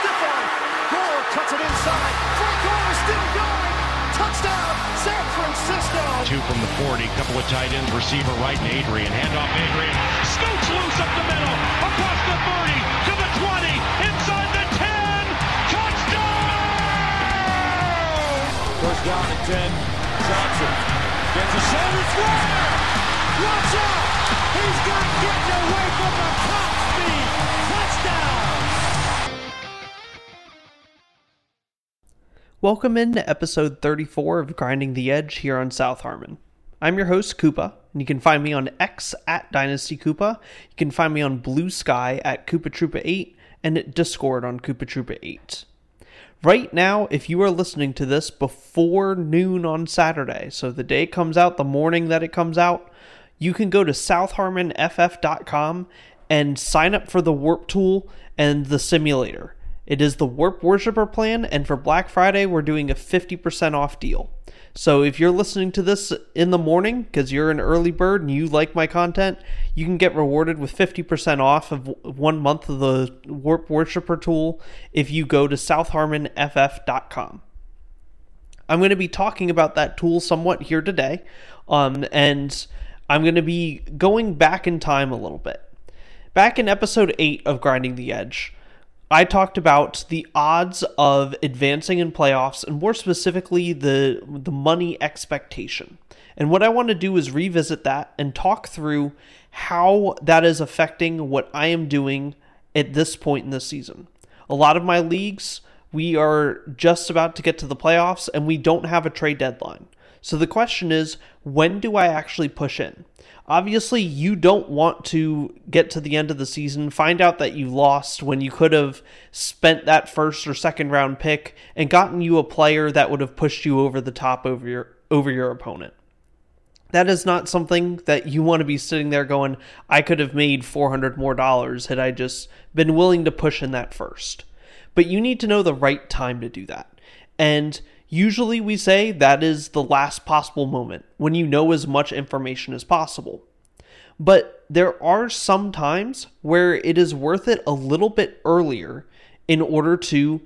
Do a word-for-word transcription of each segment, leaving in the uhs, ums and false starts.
stiff arm. Gore cuts it inside. Frank Gore is still going. Touchdown, San Francisco. Two from the forty, couple of tight ends, receiver right, and Adrian. Handoff Adrian. Scoots loose up the middle. Across the thirty, to the twenty, inside the ten. Touchdown! First down and ten. Johnson gets a shoulder square. Watch out! He's got getting away from the top speed. Touchdown! Welcome into episode thirty-four of Grinding the Edge here on South Harmon. I'm your host, Koopa, and you can find me on X at Dynasty Koopa. You can find me on Blue Sky at Koopa Troopa eight and at Discord on Koopa Troopa eight. Right now, if you are listening to this before noon on Saturday, so the day comes out, the morning that it comes out, you can go to south harmon f f dot com and sign up for the Warp Tool and the simulator. It is the Warp Worshipper plan, and for Black Friday, we're doing a fifty percent off deal. So if you're listening to this in the morning, because you're an early bird and you like my content, you can get rewarded with fifty percent off of one month of the Warp Worshipper tool if you go to south harmon f f dot com. I'm going to be talking about that tool somewhat here today, um, and I'm going to be going back in time a little bit. Back in episode eight of Grinding the Edge, I talked about the odds of advancing in playoffs, and more specifically, the the money expectation. And what I want to do is revisit that and talk through how that is affecting what I am doing at this point in the season. A lot of my leagues, we are just about to get to the playoffs, and we don't have a trade deadline. So the question is, when do I actually push in? Obviously, you don't want to get to the end of the season, find out that you lost when you could have spent that first or second round pick and gotten you a player that would have pushed you over the top over your over your opponent. That is not something that you want to be sitting there going, I could have made four hundred more dollars had I just been willing to push in that first. But you need to know the right time to do that. And usually we say that is the last possible moment, when you know as much information as possible. But there are some times where it is worth it a little bit earlier in order to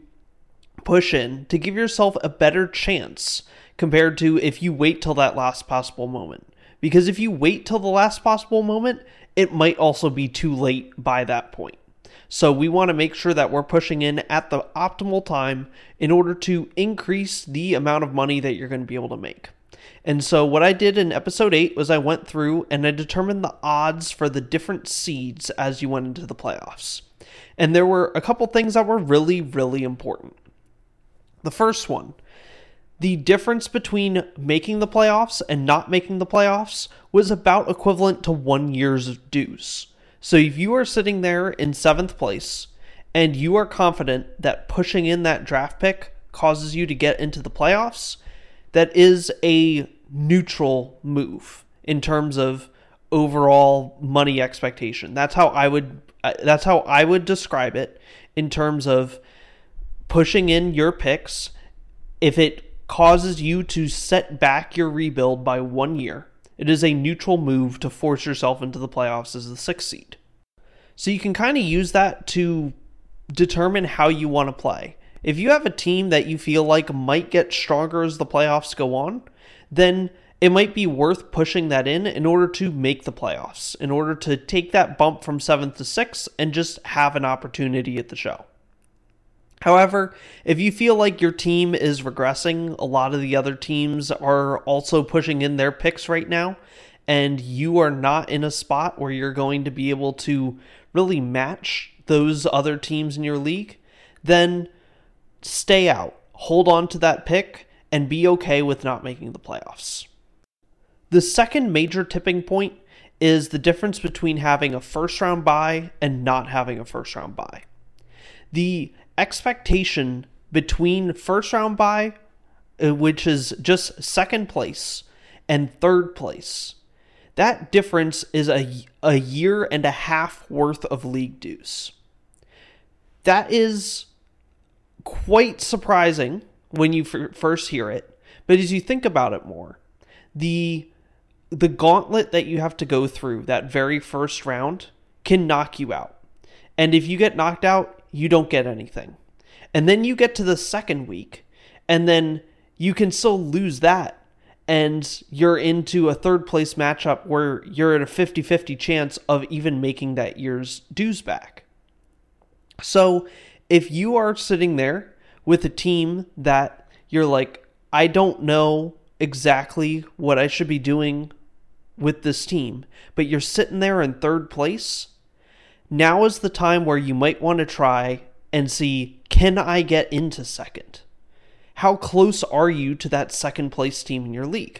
push in, to give yourself a better chance compared to if you wait till that last possible moment. Because if you wait till the last possible moment, it might also be too late by that point. So we want to make sure that we're pushing in at the optimal time in order to increase the amount of money that you're going to be able to make. And so what I did in episode eight was I went through and I determined the odds for the different seeds as you went into the playoffs. And there were a couple things that were really, really important. The first one, the difference between making the playoffs and not making the playoffs was about equivalent to one year's dues. So if you are sitting there in seventh place and you are confident that pushing in that draft pick causes you to get into the playoffs, that is a neutral move in terms of overall money expectation. That's how I would that's how I would describe it in terms of pushing in your picks. If it causes you to set back your rebuild by one year, it is a neutral move to force yourself into the playoffs as the sixth seed. So you can kind of use that to determine how you want to play. If you have a team that you feel like might get stronger as the playoffs go on, then it might be worth pushing that in in order to make the playoffs, in order to take that bump from seventh to sixth and just have an opportunity at the show. However, if you feel like your team is regressing, a lot of the other teams are also pushing in their picks right now, and you are not in a spot where you're going to be able to really match those other teams in your league, then stay out, hold on to that pick, and be okay with not making the playoffs. The second major tipping point is the difference between having a first round bye and not having a first round bye. The expectation between first round bye, which is just second place, and third place, that difference is a, a year and a half worth of league dues. That is quite surprising when you f- first hear it, but as you think about it more, the the gauntlet that you have to go through that very first round can knock you out. And if you get knocked out, you don't get anything. And then you get to the second week, and then you can still lose that, and you're into a third place matchup where you're at a fifty-fifty chance of even making that year's dues back. So if you are sitting there with a team that you're like, I don't know exactly what I should be doing with this team, but you're sitting there in third place, now is the time where you might want to try and see, can I get into second? How close are you to that second place team in your league?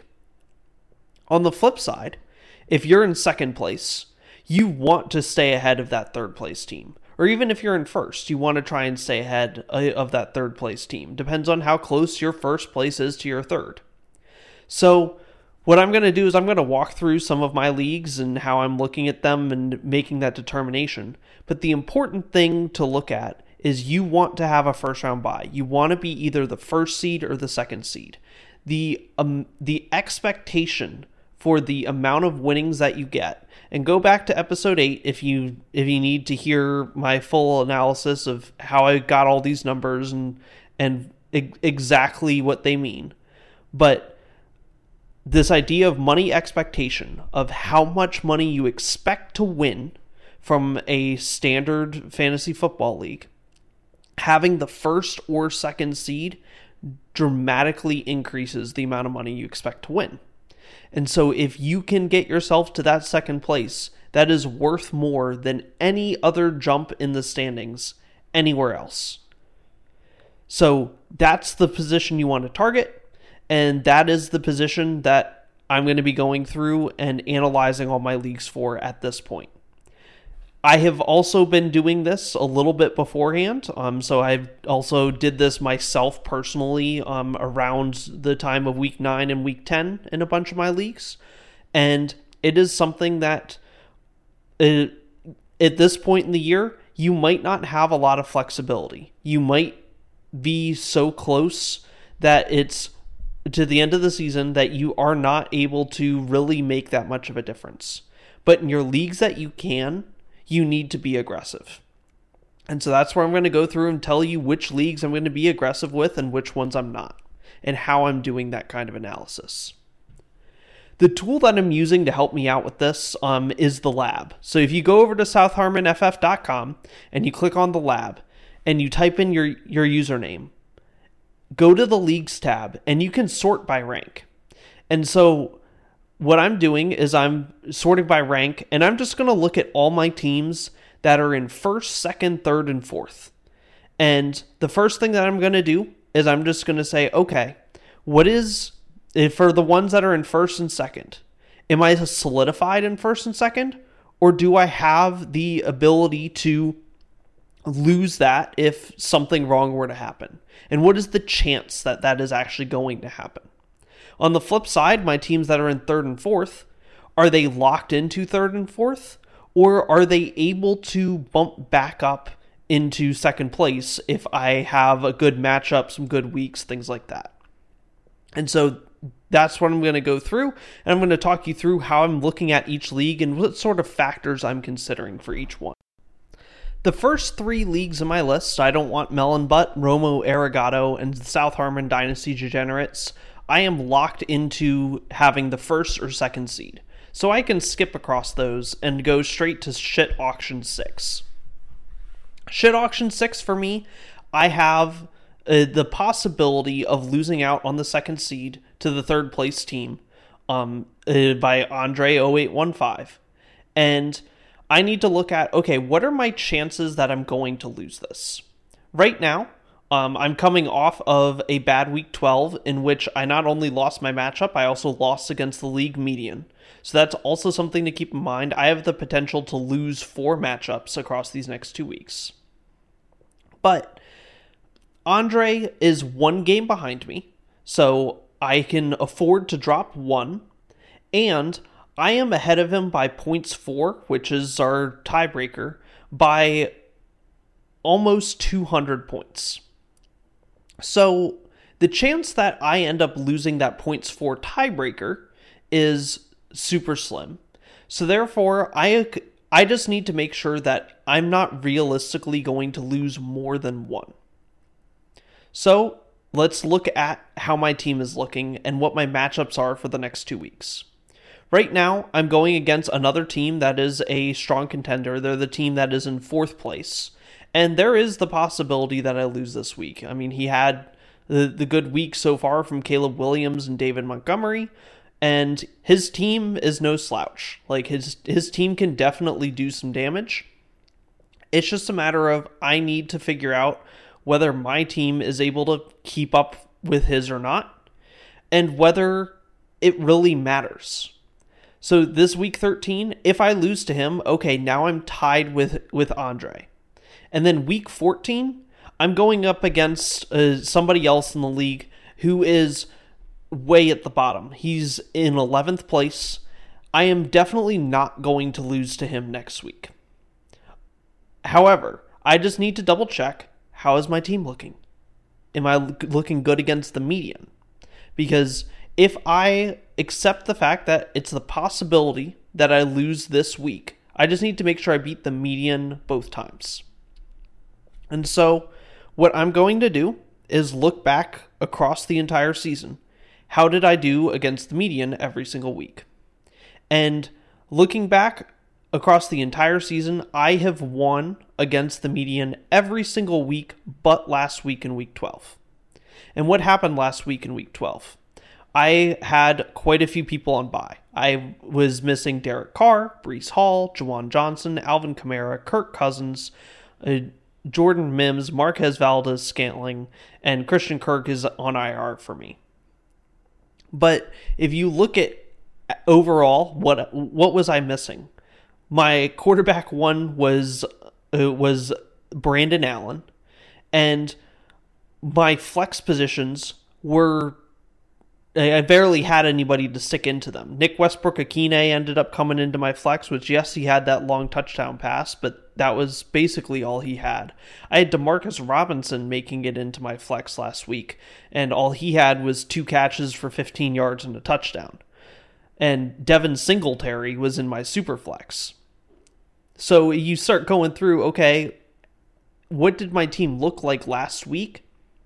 On the flip side, if you're in second place, you want to stay ahead of that third place team. Or even if you're in first, you want to try and stay ahead of that third place team. Depends on how close your first place is to your third. So what I'm going to do is I'm going to walk through some of my leagues and how I'm looking at them and making that determination. But the important thing to look at is you want to have a first round bye. You want to be either the first seed or the second seed. The um, the expectation for the amount of winnings that you get, and go back to episode eight if you if you need to hear my full analysis of how I got all these numbers and and e- exactly what they mean. But this idea of money expectation, of how much money you expect to win from a standard fantasy football league, having the first or second seed dramatically increases the amount of money you expect to win. And so if you can get yourself to that second place, that is worth more than any other jump in the standings anywhere else. So that's the position you want to target. And that is the position that I'm going to be going through and analyzing all my leagues for at this point. I have also been doing this a little bit beforehand. Um, so I also did this myself personally um, around the time of week nine and week ten in a bunch of my leagues. And it is something that uh, at this point in the year, you might not have a lot of flexibility. You might be so close that it's to the end of the season that you are not able to really make that much of a difference. But in your leagues that you can, you need to be aggressive. And so that's where I'm going to go through and tell you which leagues I'm going to be aggressive with and which ones I'm not, and how I'm doing that kind of analysis. The tool that I'm using to help me out with this um, is the lab. So if you go over to south harmon f f dot com and you click on the lab and you type in your, your username, go to the leagues tab and you can sort by rank. And so what I'm doing is I'm sorting by rank, and I'm just going to look at all my teams that are in first, second, third, and fourth. And the first thing that I'm going to do is I'm just going to say, okay, what is, for the ones that are in first and second, am I solidified in first and second? Or do I have the ability to lose that if something wrong were to happen? And what is the chance that that is actually going to happen? On the flip side, my teams that are in third and fourth, are they locked into third and fourth? Or are they able to bump back up into second place if I have a good matchup, some good weeks, things like that? And so that's what I'm going to go through, and I'm going to talk you through how I'm looking at each league and what sort of factors I'm considering for each one. The first three leagues in my list, I Don't Want Melon Butt, Romo Arigato, and South Harmon Dynasty Degenerates, I am locked into having the first or second seed. So I can skip across those and go straight to Shit Auction six. Shit Auction six for me, I have uh, the possibility of losing out on the second seed to the third place team um, uh, by Andre oh eight one five. And I need to look at, okay, what are my chances that I'm going to lose this? Right now, um, I'm coming off of a bad week twelve in which I not only lost my matchup, I also lost against the league median. So that's also something to keep in mind. I have the potential to lose four matchups across these next two weeks. But Andre is one game behind me, so I can afford to drop one, and I am ahead of him by points four, which is our tiebreaker, by almost two hundred points. So the chance that I end up losing that points four tiebreaker is super slim. So therefore, I I just need to make sure that I'm not realistically going to lose more than one. So let's look at how my team is looking and what my matchups are for the next two weeks. Right now, I'm going against another team that is a strong contender. They're the team that is in fourth place. And there is the possibility that I lose this week. I mean, he had the, the good week so far from Caleb Williams and David Montgomery, and his team is no slouch. Like, his his team can definitely do some damage. It's just a matter of I need to figure out whether my team is able to keep up with his or not, and whether it really matters. So this week thirteen, if I lose to him, okay, now I'm tied with, with Andre. And then week fourteen, I'm going up against uh, somebody else in the league who is way at the bottom. He's in eleventh place. I am definitely not going to lose to him next week. However, I just need to double check, how is my team looking? Am I looking good against the median? Because if I accept the fact that it's the possibility that I lose this week, I just need to make sure I beat the median both times. And so what I'm going to do is look back across the entire season. How did I do against the median every single week? And looking back across the entire season, I have won against the median every single week but last week in week twelve. And what happened last week in week twelve? I had quite a few people on bye. I was missing Derek Carr, Breece Hall, Juwan Johnson, Alvin Kamara, Kirk Cousins, uh, Jordan Mims, Marquez Valdes-Scantling, and Christian Kirk is on I R for me. But if you look at overall, what what was I missing? My quarterback one was uh, was Brandon Allen, and my flex positions were, I barely had anybody to stick into them. Nick Westbrook-Akine ended up coming into my flex, which, yes, he had that long touchdown pass, but that was basically all he had. I had DeMarcus Robinson making it into my flex last week, and all he had was two catches for fifteen yards and a touchdown. And Devin Singletary was in my super flex. So you start going through, okay, what did my team look like last week?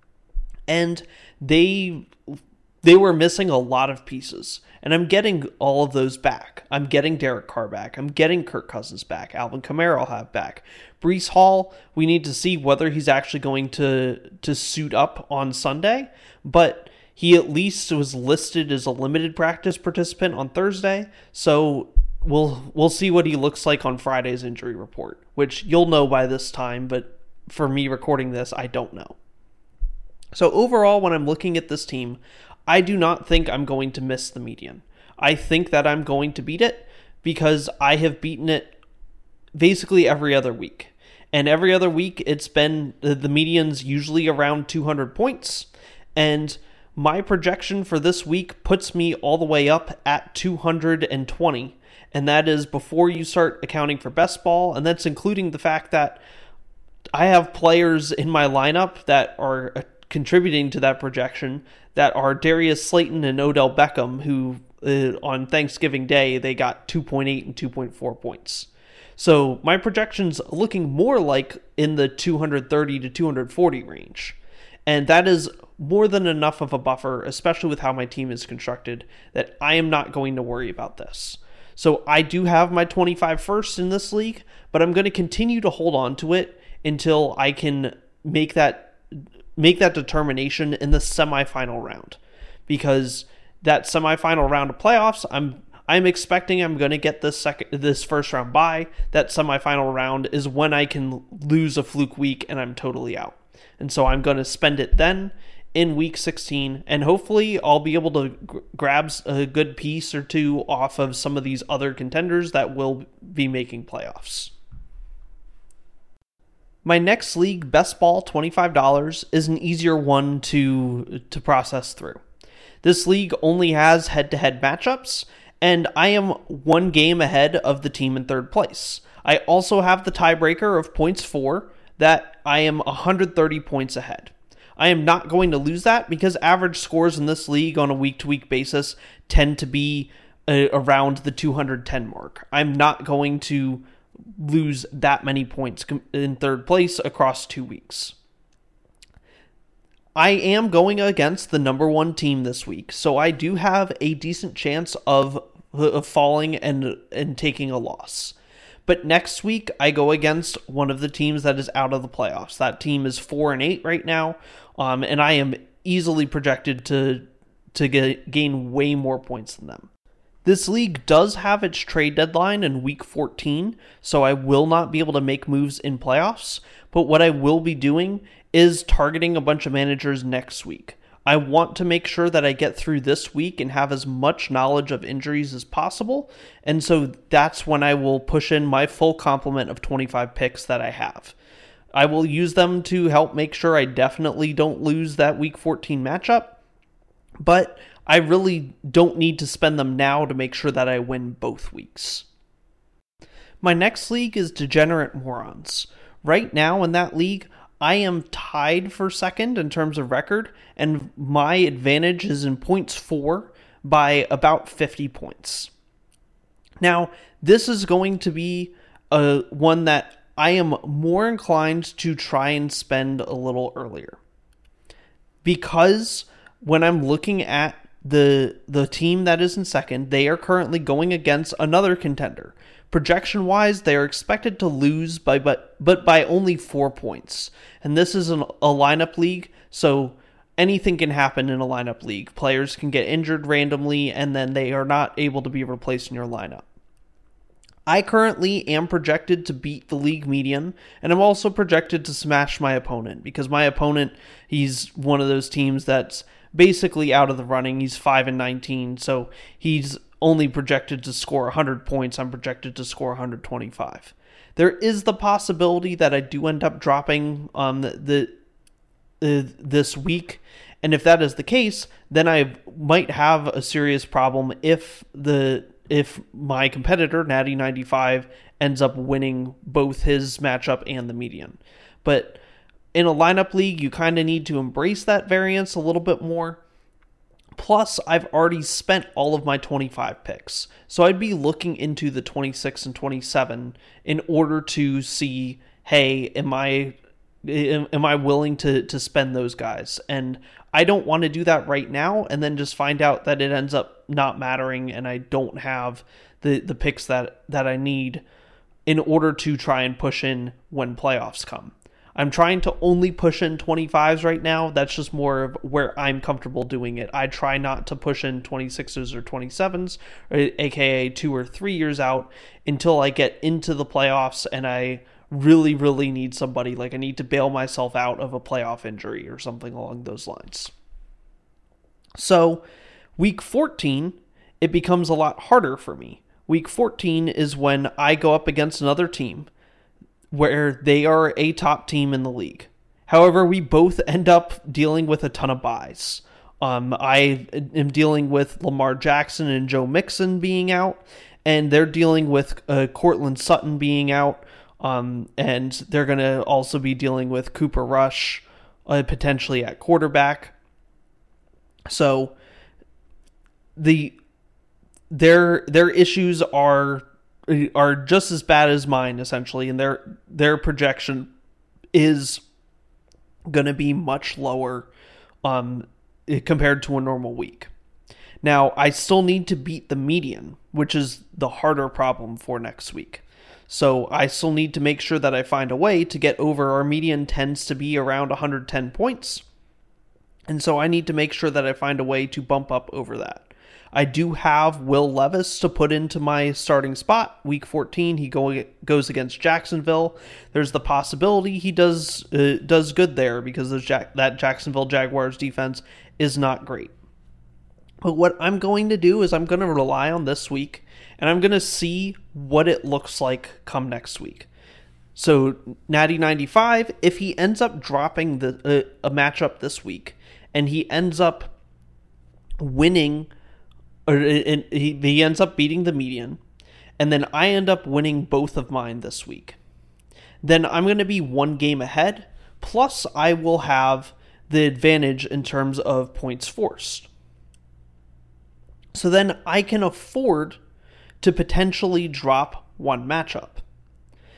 And they they were missing a lot of pieces. And I'm getting all of those back. I'm getting Derek Carr back. I'm getting Kirk Cousins back. Alvin Kamara I'll have back. Breece Hall, we need to see whether he's actually going to, to suit up on Sunday. But he at least was listed as a limited practice participant on Thursday. So we'll we'll see what he looks like on Friday's injury report, which you'll know by this time. But for me recording this, I don't know. So overall, when I'm looking at this team, I do not think I'm going to miss the median. I think that I'm going to beat it because I have beaten it basically every other week. And every other week, it's been, the median's usually around two hundred points. And my projection for this week puts me all the way up at two hundred twenty. And that is before you start accounting for best ball. And that's including the fact that I have players in my lineup that are contributing to that projection that are Darius Slayton and Odell Beckham, who uh, on Thanksgiving Day, they got two point eight and two point four points. So my projection's looking more like in the two hundred thirty to two hundred forty range. And that is more than enough of a buffer, especially with how my team is constructed, that I am not going to worry about this. So I do have my twenty-five first in this league, but I'm going to continue to hold on to it until I can make that make that determination in the semifinal round, because that semifinal round of playoffs, I'm I'm expecting I'm going to get this second this first round bye. That semifinal round is when I can lose a fluke week and I'm totally out. And so I'm going to spend it then in week sixteen, and hopefully I'll be able to g- grab a good piece or two off of some of these other contenders that will be making playoffs. My next league, Best Ball twenty-five dollars, is an easier one to, to process through. This league only has head-to-head matchups, and I am one game ahead of the team in third place. I also have the tiebreaker of points four, that I am one hundred thirty points ahead. I am not going to lose that because average scores in this league on a week-to-week basis tend to be uh, around the two hundred ten mark. I'm not going to lose that many points in third place across two weeks. I am going against the number one team this week, so I do have a decent chance of, of falling and, and taking a loss. But next week, I go against one of the teams that is out of the playoffs. That team is four and eight right now, um, and I am easily projected to to get, gain way more points than them. This league does have its trade deadline in week fourteen, so I will not be able to make moves in playoffs. But what I will be doing is targeting a bunch of managers next week. I want to make sure that I get through this week and have as much knowledge of injuries as possible. And so that's when I will push in my full complement of twenty-five picks that I have. I will use them to help make sure I definitely don't lose that week fourteen matchup. But I really don't need to spend them now to make sure that I win both weeks. My next league is Degenerate Morons. Right now in that league, I am tied for second in terms of record, and my advantage is in points for by about fifty points. Now, this is going to be a one that I am more inclined to try and spend a little earlier. Because when I'm looking at the the team that is in second, they are currently going against another contender. Projection-wise, they are expected to lose by but but by only four points. And this is an, a lineup league, so anything can happen in a lineup league. Players can get injured randomly, and then they are not able to be replaced in your lineup. I currently am projected to beat the league median, and I'm also projected to smash my opponent, because my opponent, he's one of those teams that's basically out of the running. He's five and nineteen, so he's only projected to score one hundred points. I'm projected to score one hundred twenty-five. There is the possibility that I do end up dropping um, the, the uh, this week, and if that is the case, then I might have a serious problem if the if my competitor, Natty ninety-five, ends up winning both his matchup and the median. But in a lineup league, you kind of need to embrace that variance a little bit more. Plus, I've already spent all of my twenty-five picks. So I'd be looking into the twenty-six and twenty-seven in order to see, hey, am I am I willing to, to spend those guys? And I don't want to do that right now and then just find out that it ends up not mattering and I don't have the, the picks that, that I need in order to try and push in when playoffs come. I'm trying to only push in twenty-fives right now. That's just more of where I'm comfortable doing it. I try not to push in twenty-sixes or twenty-sevens, aka two or three years out, until I get into the playoffs and I really, really need somebody. Like I need to bail myself out of a playoff injury or something along those lines. So week fourteen, it becomes a lot harder for me. Week fourteen is when I go up against another team where they are a top team in the league. However, we both end up dealing with a ton of buys. Um, I am dealing with Lamar Jackson and Joe Mixon being out, and they're dealing with uh, Cortland Sutton being out, um, and they're going to also be dealing with Cooper Rush uh, potentially at quarterback. So the their their issues are are just as bad as mine, essentially, and their their projection is going to be much lower um, compared to a normal week. Now, I still need to beat the median, which is the harder problem for next week. So I still need to make sure that I find a way to get over. Our median tends to be around one hundred ten points, and so I need to make sure that I find a way to bump up over that. I do have Will Levis to put into my starting spot. Week fourteen, he go, goes against Jacksonville. There's the possibility he does uh, does good there because those Jack, that Jacksonville Jaguars defense is not great. But what I'm going to do is I'm going to rely on this week, and I'm going to see what it looks like come next week. So Natty ninety-five, if he ends up dropping the uh, a matchup this week, and he ends up winning, or he, he ends up beating the median, and then I end up winning both of mine this week, then I'm going to be one game ahead, plus I will have the advantage in terms of points forced. So then I can afford to potentially drop one matchup.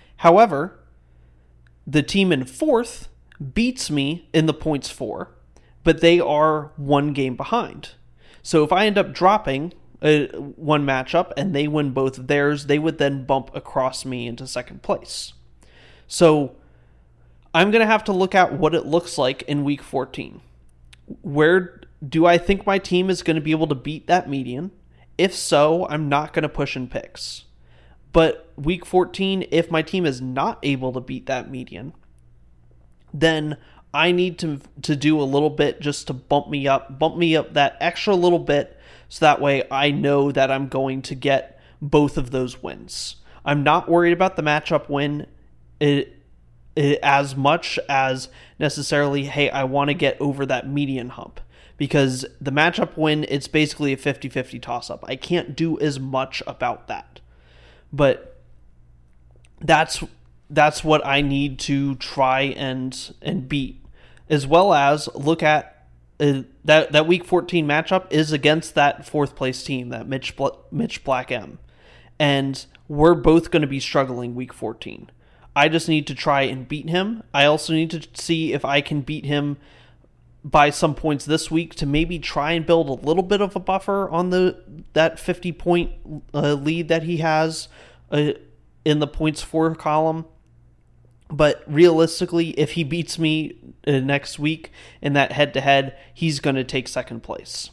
However, the team in fourth beats me in the points for, but they are one game behind. So if I end up dropping uh, one matchup and they win both of theirs, they would then bump across me into second place. So I'm going to have to look at what it looks like in week fourteen. Where do I think my team is going to be able to beat that median? If so, I'm not going to push in picks. But week fourteen, if my team is not able to beat that median, then I need to to do a little bit just to bump me up, bump me up that extra little bit, so that way I know that I'm going to get both of those wins. I'm not worried about the matchup win it, it, as much as necessarily, hey, I want to get over that median hump. Because the matchup win, it's basically a fifty-fifty toss-up. I can't do as much about that. But that's that's what I need to try and and beat. As well as look at uh, that that week fourteen matchup is against that fourth place team, that Mitch Bl- Mitch Black M. And we're both going to be struggling week fourteen. I just need to try and beat him. I also need to see if I can beat him by some points this week to maybe try and build a little bit of a buffer on the that fifty point uh, lead that he has uh, in the points for column. But realistically, if he beats me uh, next week in that head to head, he's going to take second place.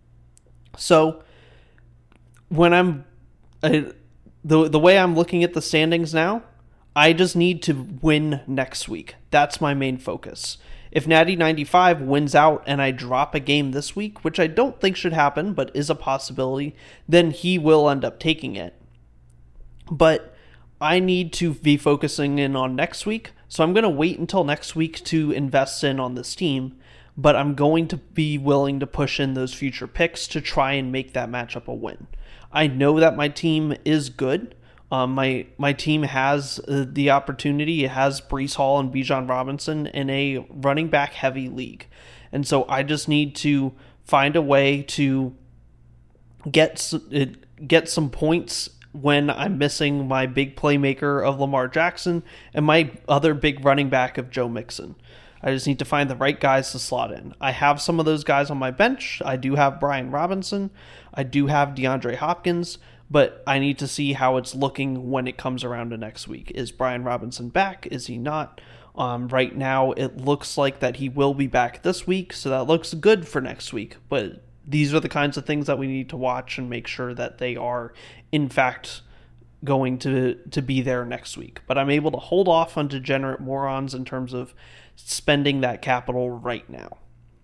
So when I'm uh, the the way I'm looking at the standings now, I just need to win next week. That's my main focus. If Natty ninety-five wins out and I drop a game this week, which I don't think should happen, but is a possibility, then he will end up taking it. But I need to be focusing in on next week, so I'm going to wait until next week to invest in on this team, but I'm going to be willing to push in those future picks to try and make that matchup a win. I know that my team is good. Um, my my team has uh, the opportunity. It has Breece Hall and Bijan Robinson in a running back heavy league. And so I just need to find a way to get, uh, get some points when I'm missing my big playmaker of Lamar Jackson and my other big running back of Joe Mixon. I just need to find the right guys to slot in. I have some of those guys on my bench. I do have Brian Robinson. I do have DeAndre Hopkins. But I need to see how it's looking when it comes around to next week. Is Brian Robinson back? Is he not? Um, right now, it looks like that he will be back this week, so that looks good for next week. But these are the kinds of things that we need to watch and make sure that they are, in fact, going to, to be there next week. But I'm able to hold off on degenerate morons in terms of spending that capital right now.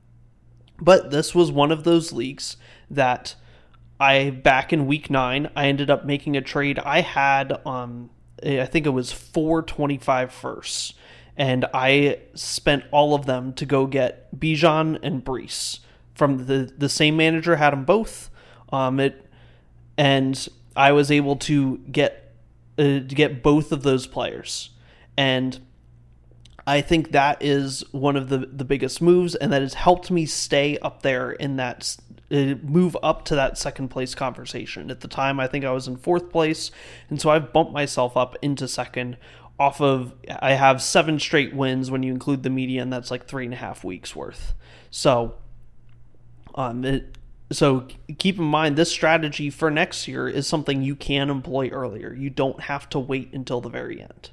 But this was one of those leagues that I, back in week nine, I ended up making a trade. I had, um, I think it was four twenty-five firsts, and I spent all of them to go get Bijan and Breece from the, the same manager, had them both. Um, it, and I was able to get, uh, to get both of those players. And I think that is one of the, the biggest moves, and that has helped me stay up there in that uh, move up to that second place conversation. At the time, I think I was in fourth place, and so I've bumped myself up into second off of, I have seven straight wins when you include the median. That's like three and a half weeks worth. So, um, it, so keep in mind, this strategy for next year is something you can employ earlier. You don't have to wait until the very end.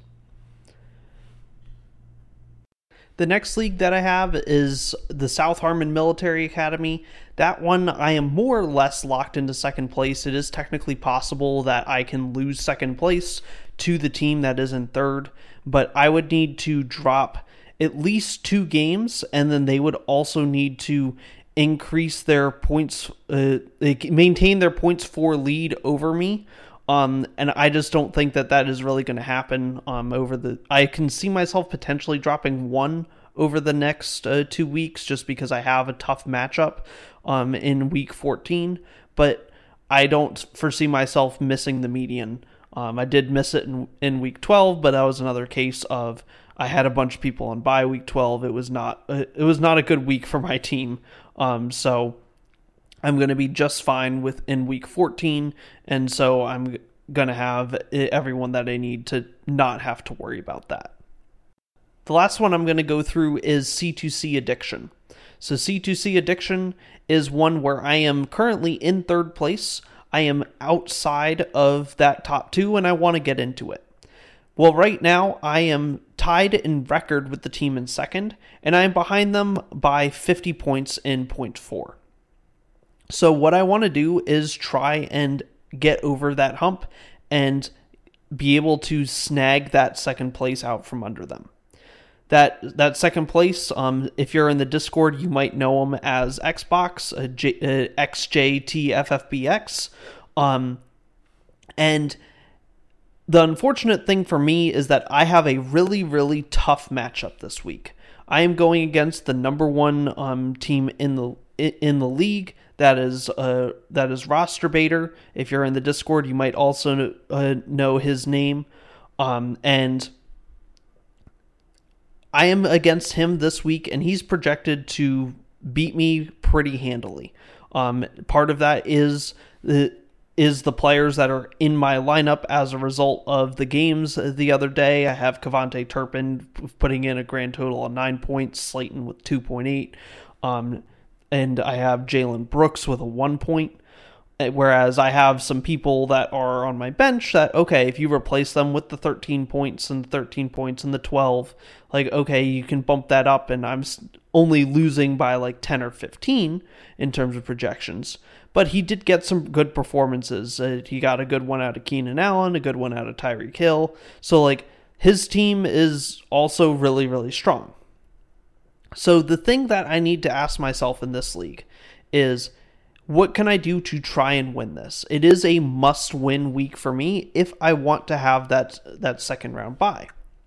The next league that I have is the South Harmon Military Academy. That one, I am more or less locked into second place. It is technically possible that I can lose second place to the team that is in third, but I would need to drop at least two games, and then they would also need to increase their points, uh, maintain their points for lead over me. Um, and I just don't think that that is really going to happen um, over the... I can see myself potentially dropping one over the next uh, two weeks just because I have a tough matchup um, in week fourteen, but I don't foresee myself missing the median. Um, I did miss it in, in week twelve, but that was another case of I had a bunch of people on bye week twelve. It was not, uh, it was not a good week for my team. Um, so... I'm going to be just fine with in week fourteen, and so I'm going to have everyone that I need to not have to worry about that. The last one I'm going to go through is C two C Addiction. So C two C Addiction is one where I am currently in third place. I am outside of that top two, and I want to get into it. Well, right now, I am tied in record with the team in second, and I'm behind them by fifty points in point four. So what I want to do is try and get over that hump and be able to snag that second place out from under them. That that second place, um, if you're in the Discord, you might know them as Xbox, uh, J, uh, X J T F F B X, um, and the unfortunate thing for me is that I have a really, really tough matchup this week. I am going against the number one um, team in the in the league. That is uh, that is Roster Baiter. If you're in the Discord, you might also know, uh, know his name. Um, and I am against him this week, and he's projected to beat me pretty handily. Um, part of that is the is the players that are in my lineup as a result of the games the other day. I have Cavante Turpin putting in a grand total of nine points, Slayton with two point eight, um, and I have Jalen Brooks with a one point, whereas I have some people that are on my bench that, okay, if you replace them with the thirteen points and the thirteen points and the twelve, like, okay, you can bump that up, and I'm only losing by like ten or fifteen in terms of projections. But he did get some good performances. Uh, he got a good one out of Keenan Allen, a good one out of Tyreek Hill. So, like, his team is also really, really strong. So the thing that I need to ask myself in this league is, what can I do to try and win this? It is a must-win week for me if I want to have that, that second round bye.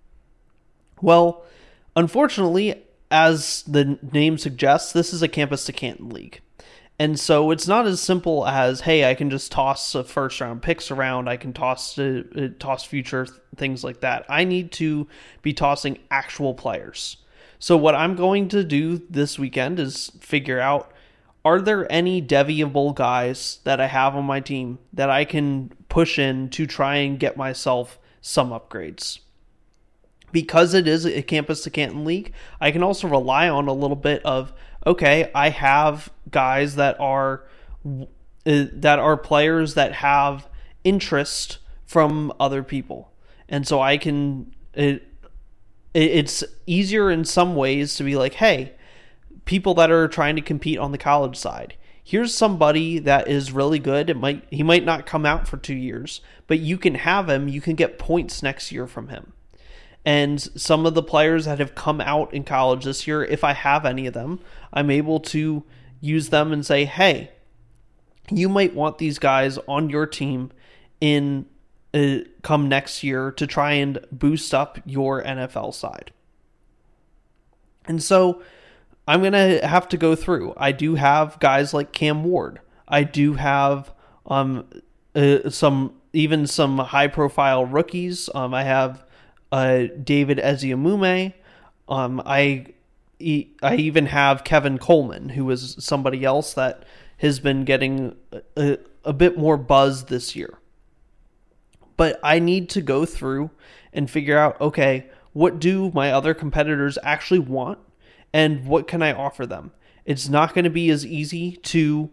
Well, unfortunately, as the name suggests, this is a Campus to Canton league. And so it's not as simple as, hey, I can just toss a first round picks around. I can toss uh, toss future things like that. I need to be tossing actual players. So what I'm going to do this weekend is figure out, are there any deviable guys that I have on my team that I can push in to try and get myself some upgrades? Because it is a Campus to Canton league, I can also rely on a little bit of, okay, I have guys that are uh, that are players that have interest from other people, and so I can. It, it's easier in some ways to be like, hey, people that are trying to compete on the college side, here's somebody that is really good. It might he might not come out for two years, but you can have him. You can get points next year from him. And some of the players that have come out in college this year, if I have any of them, I'm able to use them and say, hey, you might want these guys on your team in uh, come next year to try and boost up your N F L side. And so I'm going to have to go through. I do have guys like Cam Ward. I do have um uh, some even some high-profile rookies. Um, I have Uh, David Eziamume. Um, I I even have Kevin Coleman, who is somebody else that has been getting a, a bit more buzz this year. But I need to go through and figure out, okay, what do my other competitors actually want, and what can I offer them? It's not going to be as easy to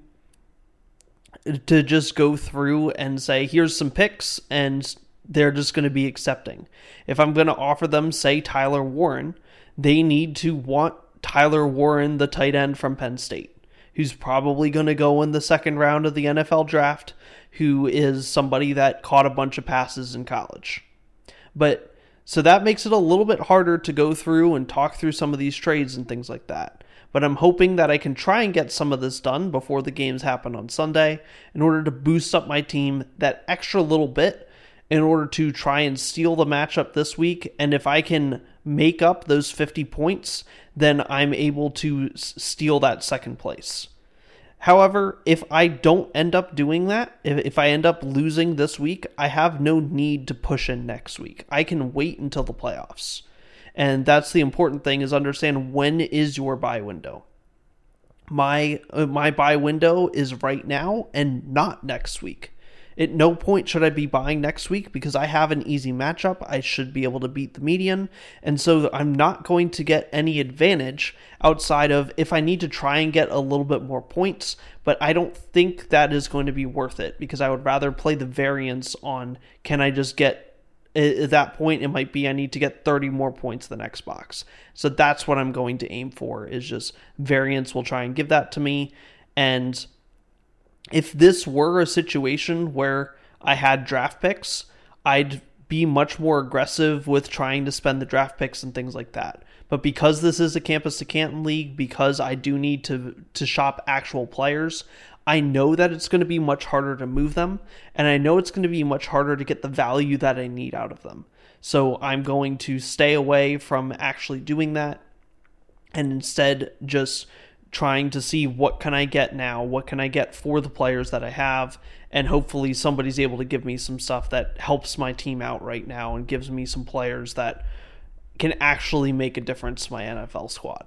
to just go through and say, here's some picks, and they're just going to be accepting. If I'm going to offer them, say, Tyler Warren, they need to want Tyler Warren, the tight end from Penn State, who's probably going to go in the second round of the N F L draft, who is somebody that caught a bunch of passes in college. But so that makes it a little bit harder to go through and talk through some of these trades and things like that. But I'm hoping that I can try and get some of this done before the games happen on Sunday in order to boost up my team that extra little bit in order to try and steal the matchup this week. And if I can make up those fifty points, then I'm able to steal that second place. However, if I don't end up doing that, if, if I end up losing this week, I have no need to push in next week. I can wait until the playoffs. And that's the important thing, is understand, when is your buy window. My uh, my buy window is right now and not next week. At no point should I be buying next week because I have an easy matchup. I should be able to beat the median. And so I'm not going to get any advantage outside of if I need to try and get a little bit more points. But I don't think that is going to be worth it because I would rather play the variance on can I just get, at that point, it might be I need to get thirty more points the next box. So that's what I'm going to aim for, is just variance will try and give that to me. And if this were a situation where I had draft picks, I'd be much more aggressive with trying to spend the draft picks and things like that. But because this is a Campus to Canton league, because I do need to to shop actual players, I know that it's going to be much harder to move them, and I know it's going to be much harder to get the value that I need out of them. So I'm going to stay away from actually doing that and instead just trying to see what can I get now, what can I get for the players that I have, and hopefully somebody's able to give me some stuff that helps my team out right now and gives me some players that can actually make a difference to my N F L squad.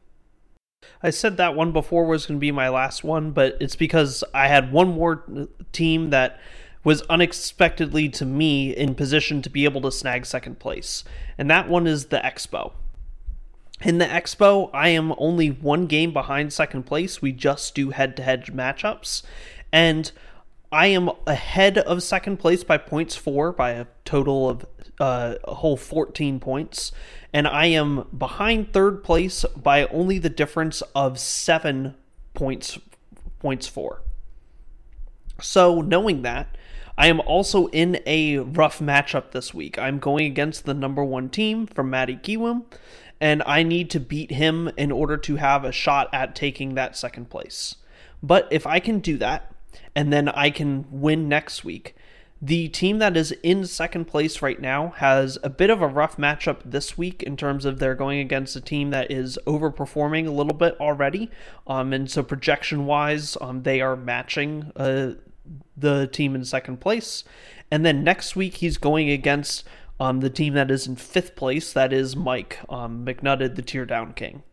I said that one before was going to be my last one, but it's because I had one more team that was unexpectedly to me in position to be able to snag second place, and that one is the Expo. In the Expo, I am only one game behind second place. We just do head-to-head matchups, and I am ahead of second place by points four, by a total of uh, a whole fourteen points, and I am behind third place by only the difference of seven points, points four. So knowing that, I am also in a rough matchup this week. I'm going against the number one team from Matty Kiwoom, and I need to beat him in order to have a shot at taking that second place. But if I can do that, and then I can win next week, the team that is in second place right now has a bit of a rough matchup this week in terms of they're going against a team that is overperforming a little bit already. Um, and so projection-wise, um, they are matching uh, the team in second place. And then next week, he's going against um, the team that is in fifth place. That is Mike um, McNutted, the Tear Down King.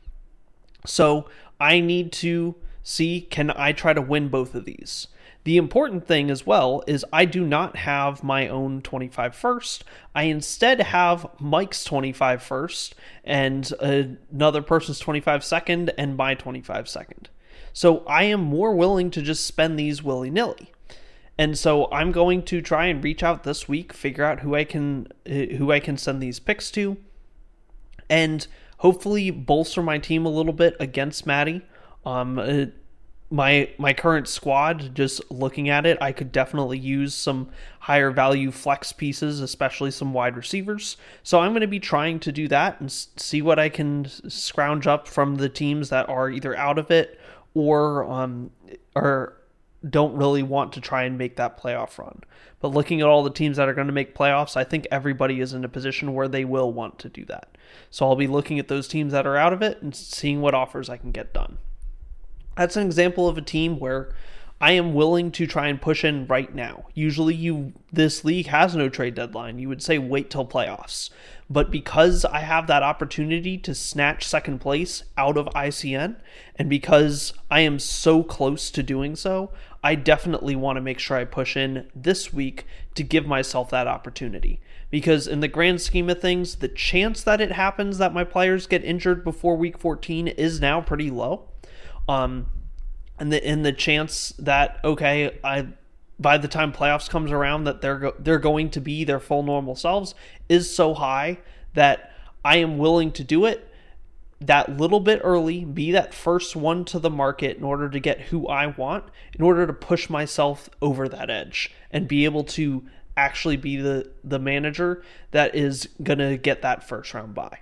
So I need to see, can I try to win both of these? The important thing as well is I do not have my own twenty-five first. I instead have Mike's twenty-five first and another person's twenty-five second and my twenty-five second. So I am more willing to just spend these willy-nilly. And so I'm going to try and reach out this week, figure out who I can who I can send these picks to, and hopefully bolster my team a little bit against Matty. Um, uh, my my current squad, just looking at it, I could definitely use some higher value flex pieces, especially some wide receivers. So I'm going to be trying to do that and see what I can scrounge up from the teams that are either out of it or um or don't really want to try and make that playoff run. But looking at all the teams that are going to make playoffs, I think everybody is in a position where they will want to do that. So I'll be looking at those teams that are out of it and seeing what offers I can get done. That's an example of a team where I am willing to try and push in right now. Usually you this league has no trade deadline. You would say wait till playoffs. But because I have that opportunity to snatch second place out of I C N, and because I am so close to doing so, I definitely want to make sure I push in this week to give myself that opportunity. Because in the grand scheme of things, the chance that it happens that my players get injured before week fourteen is now pretty low. Um, and the in the chance that okay, I by the time playoffs comes around that they're go, they're going to be their full normal selves is so high that I am willing to do it that little bit early, be that first one to the market in order to get who I want, in order to push myself over that edge and be able to actually be the the manager that is gonna get that first round bye.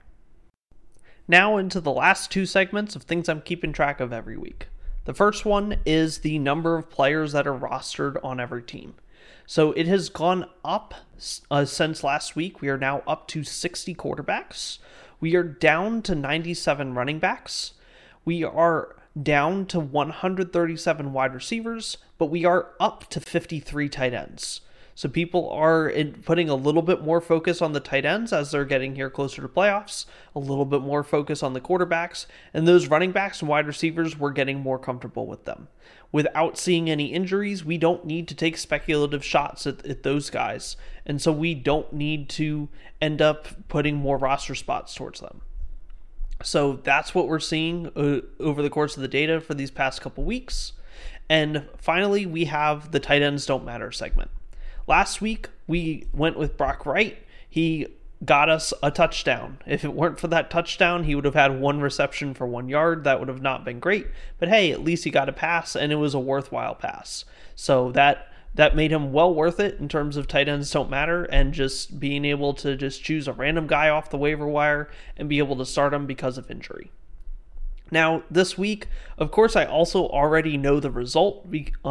Now into the last two segments of things I'm keeping track of every week. The first one is the number of players that are rostered on every team. So it has gone up uh, since last week. We are now up to sixty quarterbacks. We are down to ninety-seven running backs. We are down to one hundred thirty-seven wide receivers, but we are up to fifty-three tight ends. So people are in, putting a little bit more focus on the tight ends as they're getting here closer to playoffs, a little bit more focus on the quarterbacks, and those running backs and wide receivers, we're getting more comfortable with them. Without seeing any injuries, we don't need to take speculative shots at, at those guys, and so we don't need to end up putting more roster spots towards them. So that's what we're seeing uh, over the course of the data for these past couple weeks. And finally, we have the tight ends don't matter segment. Last week, we went with Brock Wright. He got us a touchdown. If it weren't for that touchdown, he would have had one reception for one yard. That would have not been great. But hey, at least he got a pass, and it was a worthwhile pass. So that that made him well worth it in terms of tight ends don't matter, and just being able to just choose a random guy off the waiver wire and be able to start him because of injury. Now, this week, of course, I also already know the result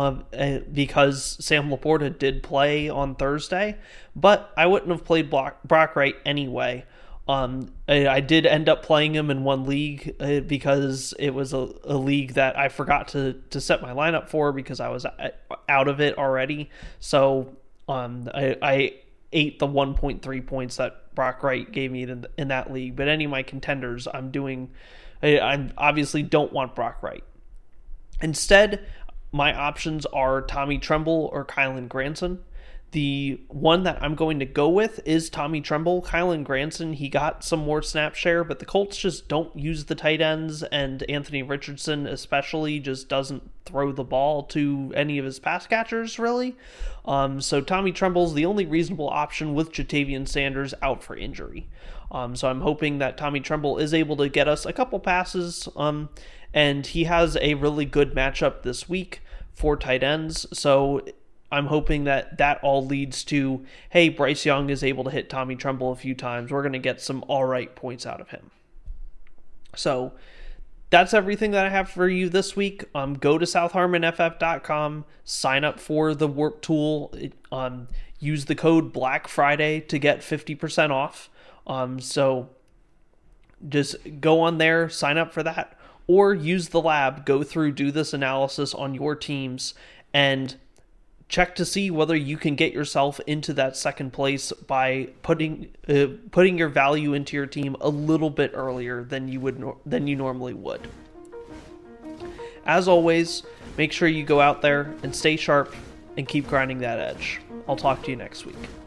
because Sam Laporta did play on Thursday, but I wouldn't have played Brock Wright anyway. Um, I did end up playing him in one league because it was a, a league that I forgot to, to set my lineup for because I was out of it already. So um, I, I ate the one point three points that Brock Wright gave me in, in that league. But any of my contenders, I'm doing... I obviously don't want Brock Wright. Instead, my options are Tommy Tremble or Kylen Granson. The one that I'm going to go with is Tommy Tremble. Kylen Granson, he got some more snap share, but the Colts just don't use the tight ends, and Anthony Richardson especially just doesn't throw the ball to any of his pass catchers, really. Um, so Tommy Tremble's the only reasonable option with Jatavian Sanders out for injury. Um, so I'm hoping that Tommy Tremble is able to get us a couple passes, um, and he has a really good matchup this week for tight ends. So I'm hoping that that all leads to, hey, Bryce Young is able to hit Tommy Tremble a few times. We're going to get some all right points out of him. So that's everything that I have for you this week. Um, go to south harmon f f dot com, sign up for the Warp Tool, um, use the code Black Friday to get fifty percent off. Um, so just go on there, sign up for that, or use the lab, go through, do this analysis on your teams, and check to see whether you can get yourself into that second place by putting uh, putting your value into your team a little bit earlier than you would no- than you normally would. As always, make sure you go out there and stay sharp and keep grinding that edge. I'll talk to you next week.